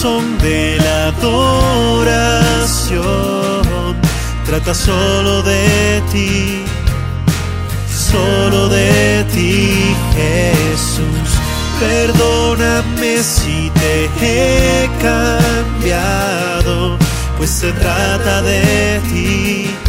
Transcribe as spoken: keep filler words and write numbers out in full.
son de la adoración. Trata solo de ti, solo de ti, Jesús. Perdóname si te he cambiado, pues se trata de ti,